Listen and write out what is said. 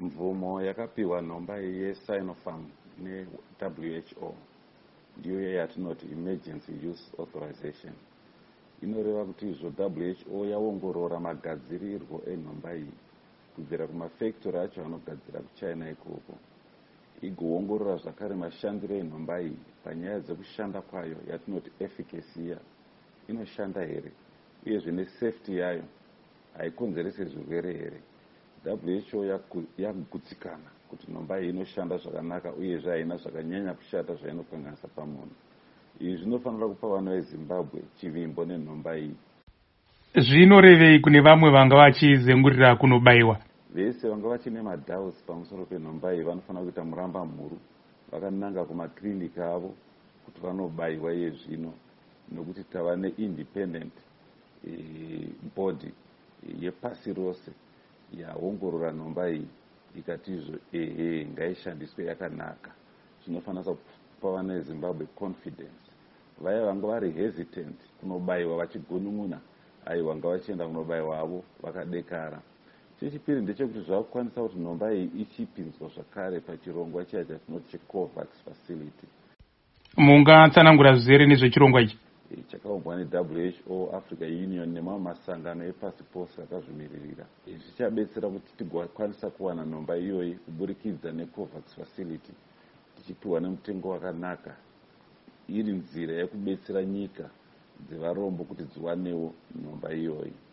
Mvumo yakapiwa nhomba yeSinopharm ne-WHO ndiyo yatinoti emergency use authorization. Inoreva kuti izvo WHO yaongorora magadzirirwo enhomba iyi kubvira kumafactory acho anogadzira kuchina ikoko, igoongorora zvakare mashandiro enhomba iyi panyaya dzekushanda kwayo yatinoti efficacy, inoshanda here uyezve nesafety yayo haikonzerese zvirwere here. WHO yakugutsikana kuti nhomba iyi inoshanda zvakanaka uyezve haina zvakanyanya kushata zvainokanganisa pamunhu. Izvi zvinofanira kupa vana veZimbabwe chivimbo nenhomba iyi. Zvinorevei kune vamwe vanga vachizengurira kunobayiwa? Vese vanga vachine madouts pamusoro penhomba iyi vanofanira kuita muramba mhuru vakananga kumaklinika avo kuti vanobayiwa iye zvino, nokuti tava neindependent body yepasi rose yaongorora nhomba iyi ikati izvo ngaishandiswe yakanaka. Zvinofanira kupa vana veZimbabwe confidence. Vaya vanga vari hesitant kunobayiwa vachigunun'una, aiwa nga vachienda kunobayiwa avo vakadekara. Chechipiri ndechekuti zvakukwanisa kuti nhomba iyi ichipinzwa zvakare pachirongwa chiya chatinoti cheCOVAX facility. Mungatsanangura zvizere nezvechirongwa ichi? Chakaumbwa neWHO, Africa Union nemamwe masangano epasi pose akazvimiririra. Izvi zvichabetsera kuti tigokwanisa kuwana nhomba iyoyi kuburikidza neCOVAX facility, tichipiwa nemutengo wakanaka, iri nzira yekubetsera nyika dzevarombo kuti dziwanewo nhomba iyoyi.